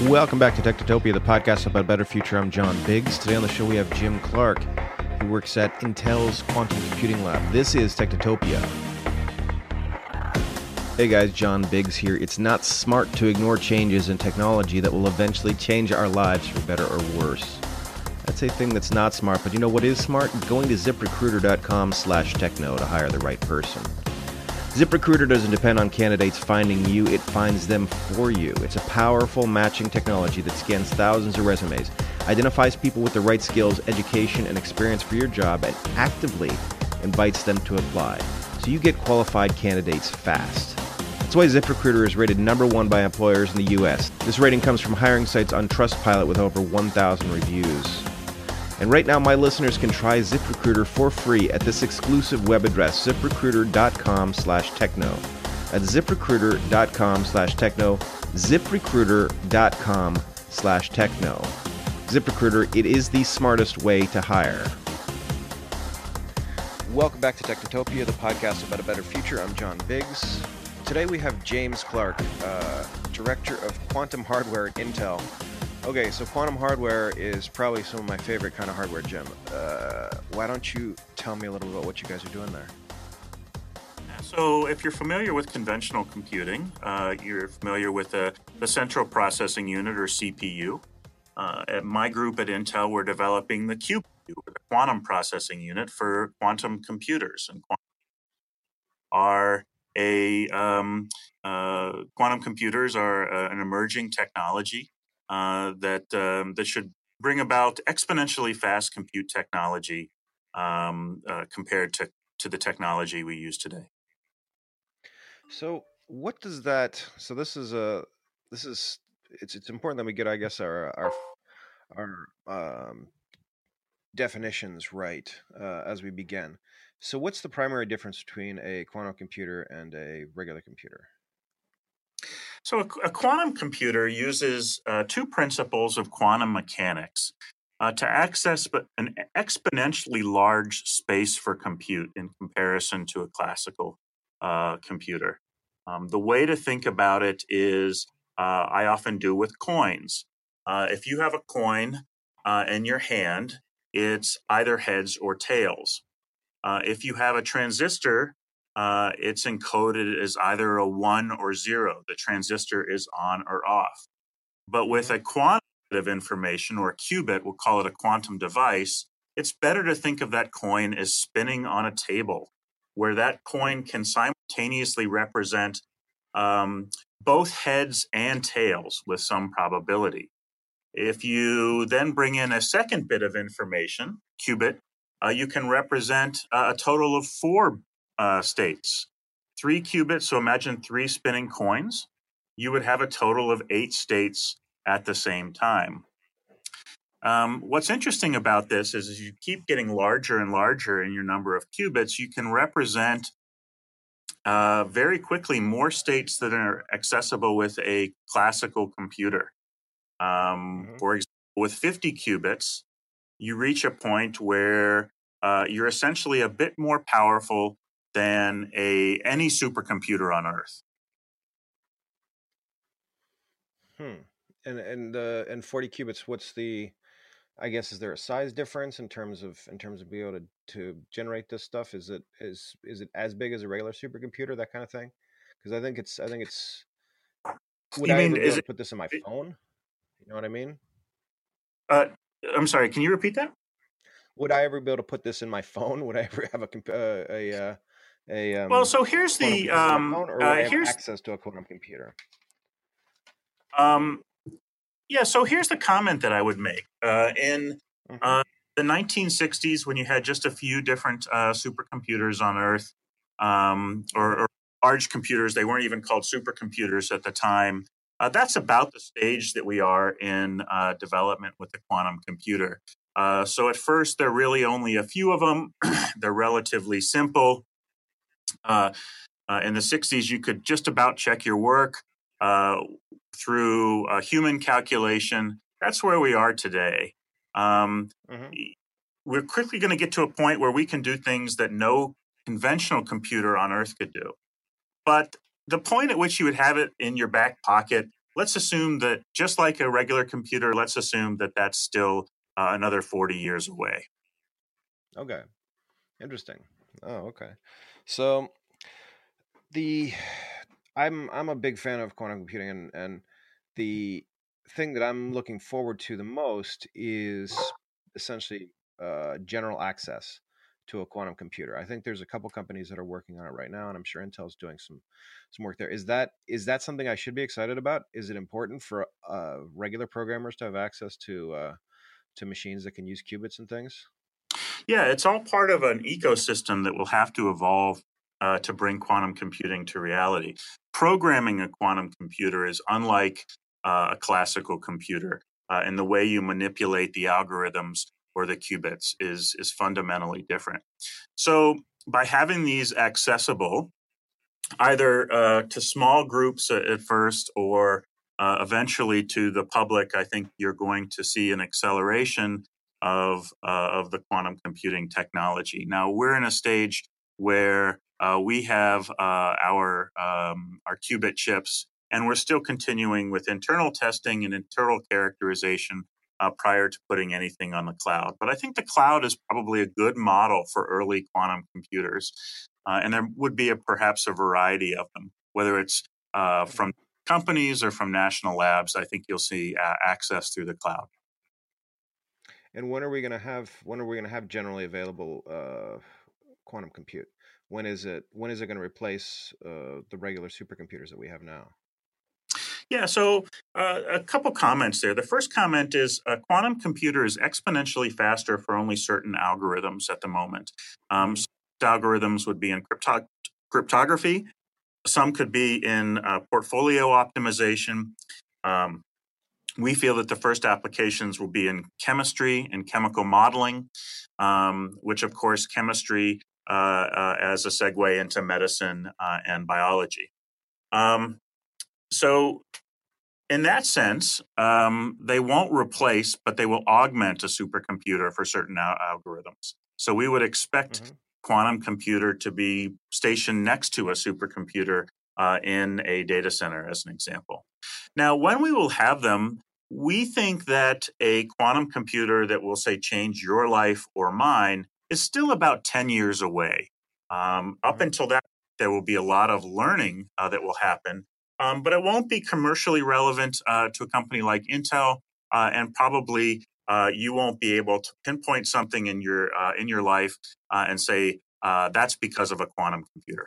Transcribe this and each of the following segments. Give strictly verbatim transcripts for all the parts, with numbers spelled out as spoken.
Welcome back to Technotopia, the podcast about a better future. I'm John Biggs. Today on the show we have Jim Clark, who works at Intel's Quantum Computing Lab. This is Technotopia. Hey guys, John Biggs here. It's not smart to ignore changes in technology that will eventually change our lives for better or worse. That's a thing that's not smart, but you know what is smart? Going to ZipRecruiter.com slash techno to hire the right person. ZipRecruiter doesn't depend on candidates finding you, it finds them for you. It's a powerful matching technology that scans thousands of resumes, identifies people with the right skills, education, and experience for your job, and actively invites them to apply. So you get qualified candidates fast. That's why ZipRecruiter is rated number one by employers in the U S. This rating comes from hiring sites on Trustpilot with over one thousand reviews. And right now, my listeners can try ZipRecruiter for free at this exclusive web address, ZipRecruiter.com slash techno. That's ZipRecruiter.com slash techno, ZipRecruiter.com slash techno. ZipRecruiter, it is the smartest way to hire. Welcome back to Technotopia, the podcast about a better future. I'm John Biggs. Today we have James Clark, uh, Director of Quantum Hardware at Intel. Okay, so quantum hardware is probably some of my favorite kind of hardware, Jim. Uh, why don't you tell me a little about what you guys are doing there? So if you're familiar with conventional computing, uh, you're familiar with the, the central processing unit, or C P U. Uh, at my group at Intel, we're developing the Q P U, or the quantum processing unit for quantum computers. And quantum are a um, uh, quantum computers are uh, an emerging technology Uh, that um, that should bring about exponentially fast compute technology um, uh, compared to, to the technology we use today. So, what does that? So, this is a this is it's it's important that we get, I guess, our our our um, definitions right uh, as we begin. So, what's the primary difference between a quantum computer and a regular computer? So a, a quantum computer uses uh, two principles of quantum mechanics uh, to access an exponentially large space for compute in comparison to a classical uh, computer. Um, the way to think about it is, uh, I often do with coins. Uh, if you have a coin uh, in your hand, it's either heads or tails. Uh, if you have a transistor, Uh, it's encoded as either a one or zero. The transistor is on or off. But with a quantum bit of information, or a qubit, we'll call it a quantum device, it's better to think of that coin as spinning on a table, where that coin can simultaneously represent um, both heads and tails with some probability. If you then bring in a second bit of information, qubit, uh, you can represent uh, a total of four Uh, states, three qubits. So imagine three spinning coins. You would have a total of eight states at the same time. Um, what's interesting about this is as you keep getting larger and larger in your number of qubits, you can represent uh, very quickly more states that are accessible with a classical computer. Um, mm-hmm. For example, with fifty qubits, you reach a point where uh, you're essentially a bit more powerful than a any supercomputer on Earth. Hmm. And and uh, and forty qubits. What's the? I guess is there a size difference in terms of in terms of being able to, to generate this stuff? Is it is is it as big as a regular supercomputer? That kind of thing? Because I think it's I think it's. Would you I mean, ever be able is to put this in my it, phone? You know what I mean? Uh, I'm sorry. Can you repeat that? Would I ever be able to put this in my phone? Would I ever have a uh, a uh, a um, well? So here's the um, phone, or would uh, I have here's access to a quantum computer? Um, yeah. So here's the comment that I would make. Uh, in mm-hmm. uh, the nineteen sixties, when you had just a few different uh, supercomputers on Earth, um, or, or large computers, they weren't even called supercomputers at the time. Uh, that's about the stage that we are in uh, development with the quantum computer. Uh, so at first, there are really only a few of them. They're relatively simple. Uh, uh, in the sixties, you could just about check your work uh, through a human calculation. That's where we are today. Um, mm-hmm. We're quickly going to get to a point where we can do things that no conventional computer on Earth could do. But the point at which you would have it in your back pocket let's assume that just like a regular computer, let's assume that that's still uh, another forty years away. Okay. Interesting. Oh, okay. So the I'm I'm a big fan of quantum computing, and and the thing that I'm looking forward to the most is essentially uh, general access to a quantum computer. I think there's a couple companies that are working on it right now, and I'm sure Intel's doing some some work there. Is that is that something I should be excited about? Is it important for uh, regular programmers to have access to uh, to machines that can use qubits and things? Yeah, it's all part of an ecosystem that will have to evolve uh, to bring quantum computing to reality. Programming a quantum computer is unlike uh, a classical computer, uh, and the way you manipulate the algorithms or the qubits is is fundamentally different. So, by having these accessible, either uh, to small groups at first or uh, eventually to the public, I think you're going to see an acceleration of uh, of the quantum computing technology. Now we're in a stage where uh, we have uh, our um, our qubit chips, and we're still continuing with internal testing and internal characterization uh, prior to putting anything on the cloud. But I think the cloud is probably a good model for early quantum computers. Uh, and there would be a, perhaps a variety of them, whether it's uh, from companies or from national labs. I think you'll see uh, access through the cloud. And when are we going to have when are we going to have generally available uh, quantum compute? When is it when is it going to replace uh, the regular supercomputers that we have now? Yeah, so uh, a couple comments there. The first comment is a quantum computer is exponentially faster for only certain algorithms at the moment. Um, Mm-hmm. algorithms would be in crypto- cryptography. Some could be in uh, portfolio optimization. Um, we feel that the first applications will be in chemistry and chemical modeling, um, which, of course, chemistry uh, uh, as a segue into medicine uh, and biology. Um, so, in that sense, um, they won't replace, but they will augment a supercomputer for certain al- algorithms. So, we would expect Mm-hmm. quantum computer to be stationed next to a supercomputer uh, in a data center, as an example. Now, when we will have them, we think that a quantum computer that will, say, change your life or mine is still about ten years away. Um, up Mm-hmm. until that, there will be a lot of learning uh, that will happen, um, but it won't be commercially relevant uh, to a company like Intel, uh, and probably uh, you won't be able to pinpoint something in your uh, in your life uh, and say uh, that's because of a quantum computer.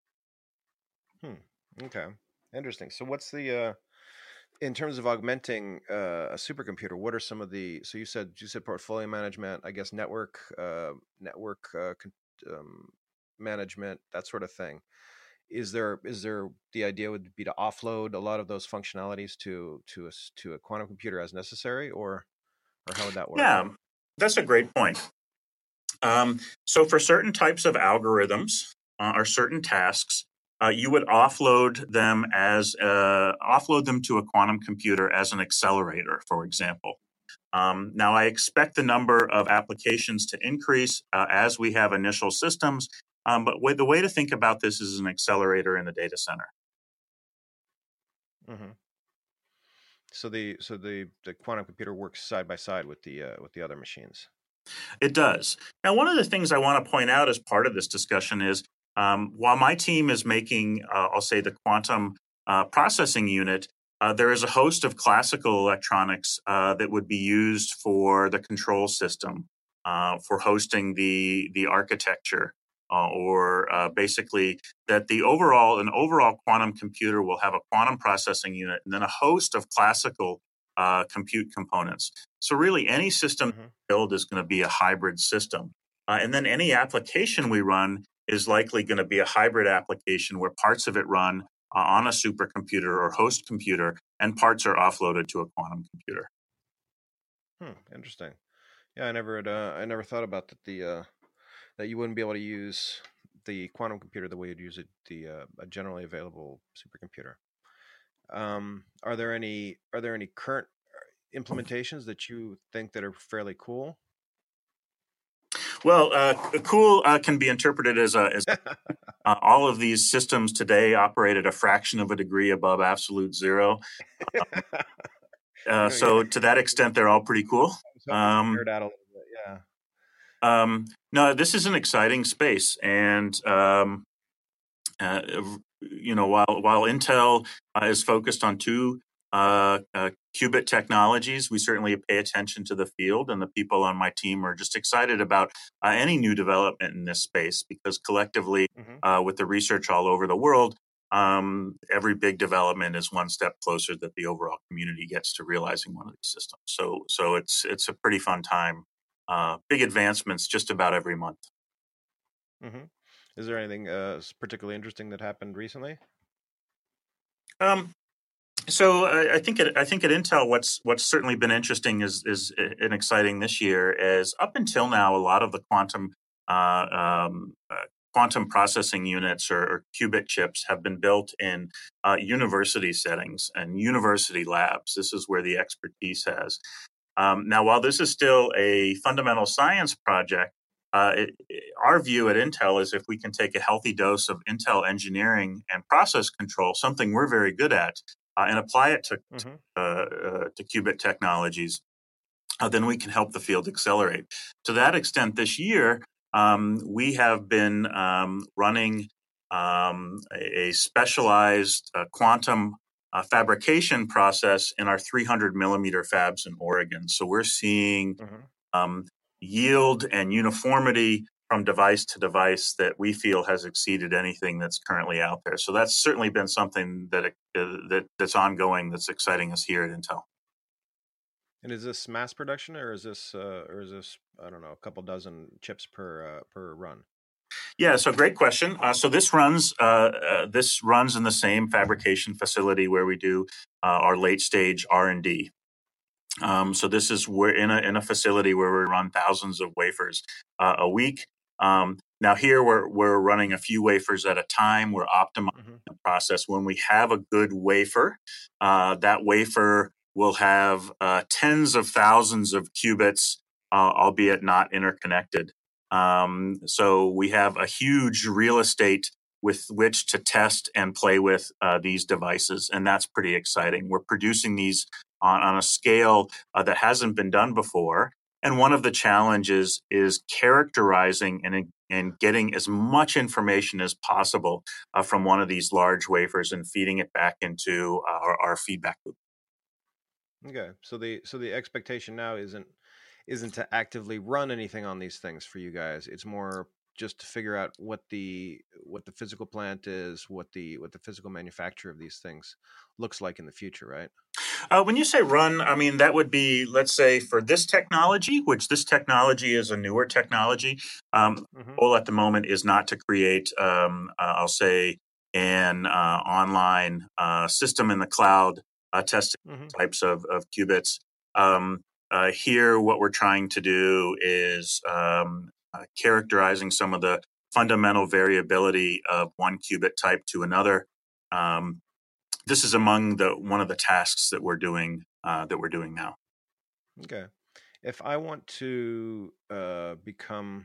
Hmm. Okay. Interesting. So, what's the uh, in terms of augmenting uh, a supercomputer? What are some of the? So you said you said portfolio management. I guess network uh, network uh, con- um, management, that sort of thing. Is there is there the idea would be to offload a lot of those functionalities to to a s- to a quantum computer as necessary, or or how would that work? Yeah, that's a great point. Um, so for certain types of algorithms uh, or certain tasks, uh, you would offload them as uh, offload them to a quantum computer as an accelerator, for example. Um, now, I expect the number of applications to increase uh, as we have initial systems, um, but way, the way to think about this is an accelerator in the data center. Hmm. So the so the the quantum computer works side by side with the uh, with the other machines. It does. Now, one of the things I want to point out as part of this discussion is um, while my team is making, uh, I'll say, the quantum uh, processing unit, uh, there is a host of classical electronics uh, that would be used for the control system, uh, for hosting the the architecture, uh, or uh, basically that the overall an overall quantum computer will have a quantum processing unit and then a host of classical uh, compute components. So really, any system Hmm. build is going to be a hybrid system. Uh, and then any application we run is likely going to be a hybrid application where parts of it run uh, on a supercomputer or host computer and parts are offloaded to a quantum computer. Hmm. Interesting. Yeah, I never had, uh, I never thought about that. The uh, that you wouldn't be able to use the quantum computer the way you'd use it, the uh, a generally available supercomputer. Um, are there any are there any current implementations that you think that are fairly cool? Well, uh, cool uh, can be interpreted as a as uh, all of these systems today operate at a fraction of a degree above absolute zero. Uh, You know, yeah. so to that extent, they're all pretty cool. I was hoping to Um, nerd out a little bit. Yeah. um, no, this is an exciting space, and um, uh, you know, while while Intel uh, is focused on two uh, uh, qubit technologies, we certainly pay attention to the field, and the people on my team are just excited about uh, any new development in this space because collectively, Mm-hmm. uh, with the research all over the world, um, every big development is one step closer that the overall community gets to realizing one of these systems. So, so it's it's a pretty fun time. Uh, big advancements just about every month. Mm-hmm. Is there anything uh, particularly interesting that happened recently? Um, So I, I think at, I think at Intel, what's what's certainly been interesting is is and exciting this year is up until now, a lot of the quantum uh, um, uh, quantum processing units or, or qubit chips have been built in uh, university settings and university labs. This is where the expertise has. Um, now, while this is still a fundamental science project, uh, it, it, our view at Intel is if we can take a healthy dose of Intel engineering and process control, something we're very good at, uh, and apply it to, Mm-hmm. uh, uh, to qubit technologies, uh, then we can help the field accelerate. To that extent, this year, um, we have been um, running um, a, a specialized uh, quantum uh, fabrication process in our three hundred millimeter fabs in Oregon. So we're seeing Mm-hmm. um, yield and uniformity from device to device that we feel has exceeded anything that's currently out there. So that's certainly been something that uh, that that's ongoing, that's exciting us here at Intel. And is this mass production, or is this, uh, or is this, I don't know, a couple dozen chips per uh, per run? Yeah, so great question. Uh, so this runs uh, uh, this runs in the same fabrication facility where we do uh, our late stage R and D. Um, so this is we're in a in a facility where we run thousands of wafers uh, a week. Um, now here we're we're running a few wafers at a time. We're optimizing Mm-hmm. the process. When we have a good wafer, uh, that wafer will have uh, tens of thousands of qubits, uh, albeit not interconnected. Um, so we have a huge real estate with which to test and play with uh, these devices, and that's pretty exciting. We're producing these on, on a scale uh, that hasn't been done before. And one of the challenges is characterizing and, and getting as much information as possible uh, from one of these large wafers and feeding it back into our, our feedback loop. Okay, so the so the expectation now isn't isn't to actively run anything on these things for you guys. It's more just to figure out what the what the physical plant is, what the what the physical manufacture of these things looks like in the future, right? Uh, when you say run, I mean, that would be, let's say, for this technology, which this technology is a newer technology. Um, Mm-hmm. goal at the moment is not to create, um, uh, I'll say, an uh, online uh, system in the cloud uh, testing Mm-hmm. types of, of qubits. Um, uh, here, what we're trying to do is um, uh, characterizing some of the fundamental variability of one qubit type to another. Um, this is among the one of the tasks that we're doing uh, that we're doing now. Okay. If I want to uh, become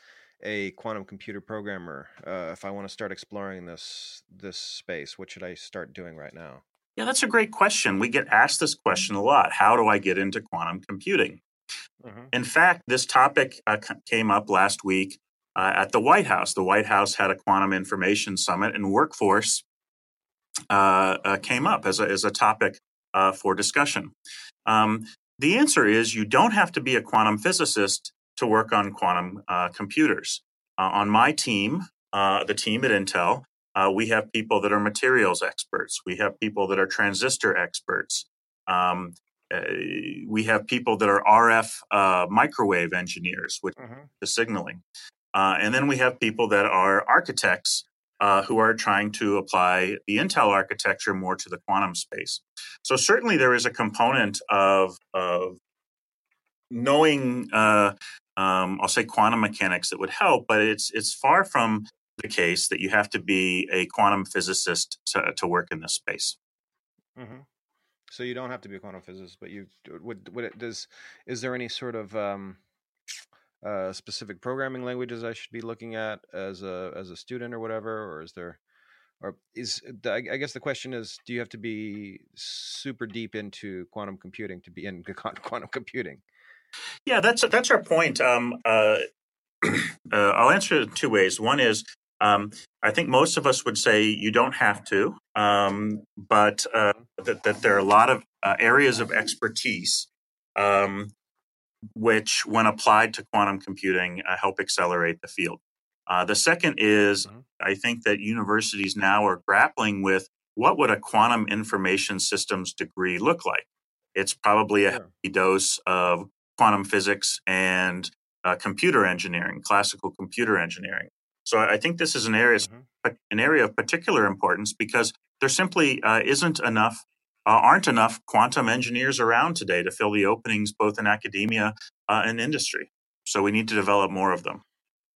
a quantum computer programmer, uh, if I want to start exploring this this space, what should I start doing right now? Yeah, that's a great question. We get asked this question a lot. How do I get into quantum computing? Mm-hmm. In fact, this topic uh, came up last week uh, at the White House. The White House had a quantum information summit, and workforce uh, uh, came up as a, as a topic uh, for discussion. Um, the answer is you don't have to be a quantum physicist to work on quantum uh, computers. Uh, on my team, uh, the team at Intel, uh, we have people that are materials experts. We have people that are transistor experts. Um, uh, we have people that are R F uh, microwave engineers, which Mm-hmm. is signaling. Uh, and then we have people that are architects uh, who are trying to apply the Intel architecture more to the quantum space. So certainly there is a component of, of knowing, uh, um, I'll say, quantum mechanics that would help, but it's it's far from the case that you have to be a quantum physicist to, to work in this space. Mm-hmm. So you don't have to be a quantum physicist, but you would. Would it does? Is there any sort of um, uh, specific programming languages I should be looking at as a as a student or whatever, or is there, or is I I guess the question is, do you have to be super deep into quantum computing to be in quantum computing? Yeah, that's that's our point. Um, uh, uh, I'll answer it two ways. One is, um, I think most of us would say you don't have to, um, but uh, that, that there are a lot of uh, areas of expertise um, which, when applied to quantum computing, uh, help accelerate the field. Uh, the second is, Mhm. I think that universities now are grappling with what would a quantum information systems degree look like. It's probably a Sure. heavy dose of quantum physics and uh, computer engineering, classical computer engineering. So I think this is an area, Mhm. an area of particular importance because there simply uh, isn't enough, uh, aren't enough quantum engineers around today to fill the openings both in academia uh, and industry. So we need to develop more of them.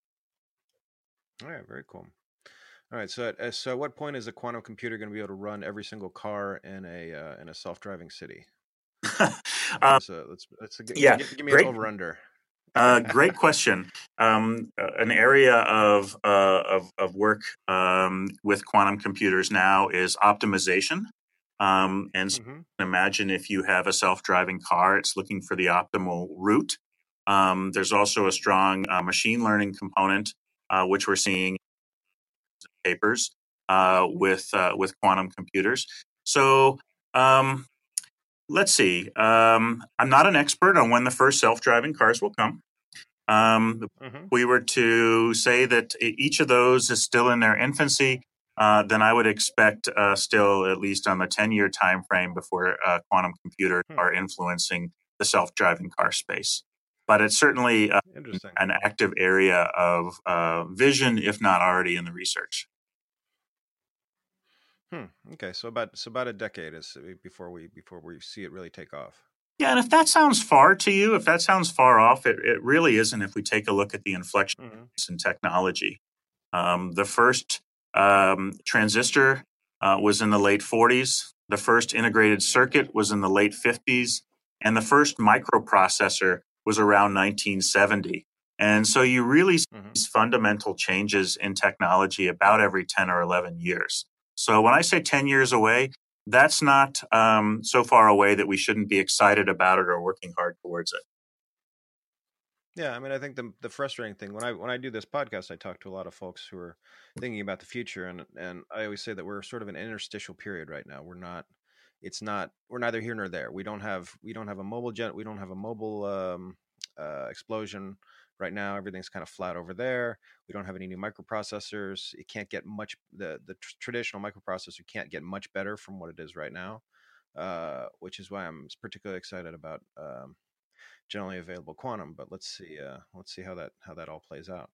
All right, very cool. All right, so at, uh, so at what point is a quantum computer going to be able to run every single car in a uh, in a self-driving city? Give uh, us a let's let's give, yeah, give, give me an great. over under. Uh, great question. Um, uh, an area of, uh, of of work um, with quantum computers now is optimization. Um, and so Mm-hmm. imagine if you have a self-driving car, it's looking for the optimal route. Um, there's also a strong uh, machine learning component, uh, which we're seeing in papers uh, with uh, with quantum computers. So. Um, let's see. Um, I'm not an expert on when the first self-driving cars will come. Um, Mm-hmm. if we were to say that each of those is still in their infancy, uh, then I would expect uh, still at least on the ten-year time frame before uh, quantum computers Hmm. are influencing the self-driving car space. But it's certainly uh, Interesting. an active area of uh, vision, if not already in the research. Hmm. Okay, so about so about a decade is before we before we see it really take off. Yeah, and if that sounds far to you, if that sounds far off, it, it really isn't if we take a look at the inflection Mm-hmm. points in technology. Um, the first um, transistor uh, was in the late forties. The first integrated circuit was in the late fifties. And the first microprocessor was around nineteen seventy. And so you really see Mm-hmm. these fundamental changes in technology about every ten or eleven years. So when I say ten years away, that's not um, so far away that we shouldn't be excited about it or working hard towards it. Yeah, I mean, I think the the frustrating thing when I when I do this podcast, I talk to a lot of folks who are thinking about the future, and and I always say that we're sort of an interstitial period right now. We're not, it's not, we're neither here nor there. We don't have we don't have a mobile jet, we don't have a mobile um, uh, explosion right now. Everything's kind of flat over there. We don't have any new microprocessors. It can't get much. The the tr- traditional microprocessor can't get much better from what it is right now, uh, which is why I'm particularly excited about. Um, generally available quantum, but let's see uh, let's see how that how that all plays out.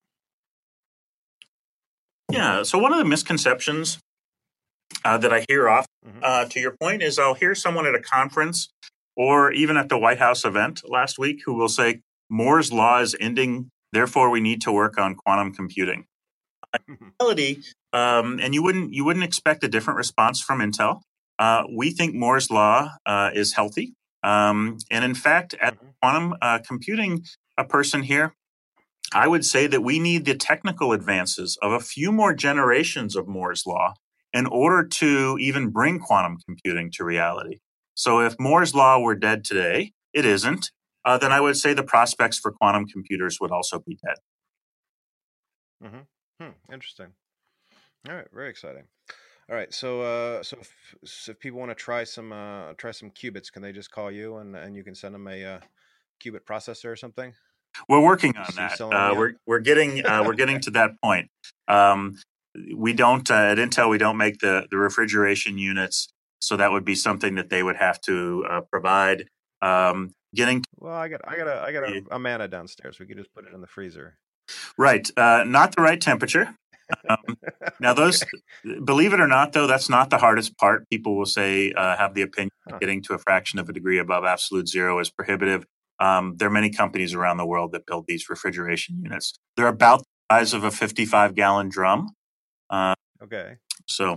Yeah. So one of the misconceptions uh, that I hear often, Mm-hmm. uh, to your point, is I'll hear someone at a conference or even at the White House event last week who will say Moore's law is ending, therefore we need to work on quantum computing. In reality, um, and you wouldn't you wouldn't expect a different response from Intel. Uh, we think Moore's law uh, is healthy, um, and in fact, as Mm-hmm. a quantum uh, computing a person here, I would say that we need the technical advances of a few more generations of Moore's law in order to even bring quantum computing to reality. So if Moore's law were dead today, it isn't, uh, then I would say the prospects for quantum computers would also be dead. Mm-hmm. Hmm. Interesting. All right, very exciting. All right, so uh, so if, so if people want to try some uh, try some qubits, can they just call you and and you can send them a uh, qubit processor or something? We're working You on see, that. selling them Uh, the. we're we're getting uh, we're getting to that point. Um, we don't uh, at Intel we don't make the the refrigeration units, so that would be something that they would have to uh, provide. Um, getting Well, I got I got a I got a, to, a mana downstairs. We could just put it in the freezer. right, uh, not the right temperature. Um, now, those, Okay. believe it or not, though, that's not the hardest part. People will say, uh, have the opinion that Huh. getting to a fraction of a degree above absolute zero is prohibitive. Um, there are many companies around the world that build these refrigeration units. They're about the size of a fifty-five gallon drum. Uh, Okay. so,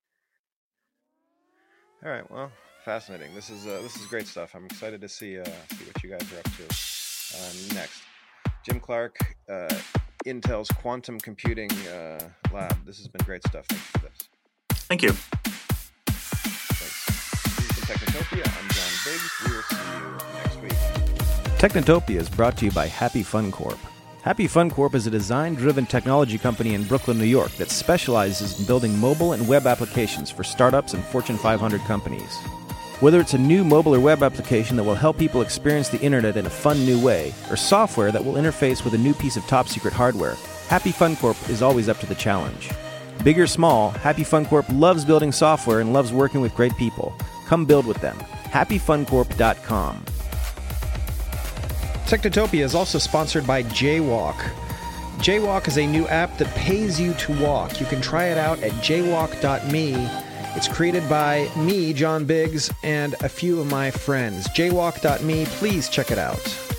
All right. Well, fascinating. This is uh, this is great stuff. I'm excited to see uh, see what you guys are up to uh, next. Jim Clark, uh, Intel's quantum computing uh, lab. This has been great stuff. Thank you for this. Thank you. Thanks. This has been Technotopia. I'm John Biggs. We will see you next week. Technotopia is brought to you by Happy Fun Corp. Happy Fun Corp is a design-driven technology company in Brooklyn, New York that specializes in building mobile and web applications for startups and Fortune five hundred companies. Whether it's a new mobile or web application that will help people experience the internet in a fun new way, or software that will interface with a new piece of top-secret hardware, Happy Fun Corp is always up to the challenge. Big or small, Happy Fun Corp loves building software and loves working with great people. Come build with them. happy fun corp dot com. Technotopia is also sponsored by Jaywalk. Jaywalk is a new app that pays you to walk. You can try it out at jaywalk dot me. It's created by me, John Biggs, and a few of my friends. jaywalk dot me. Please check it out.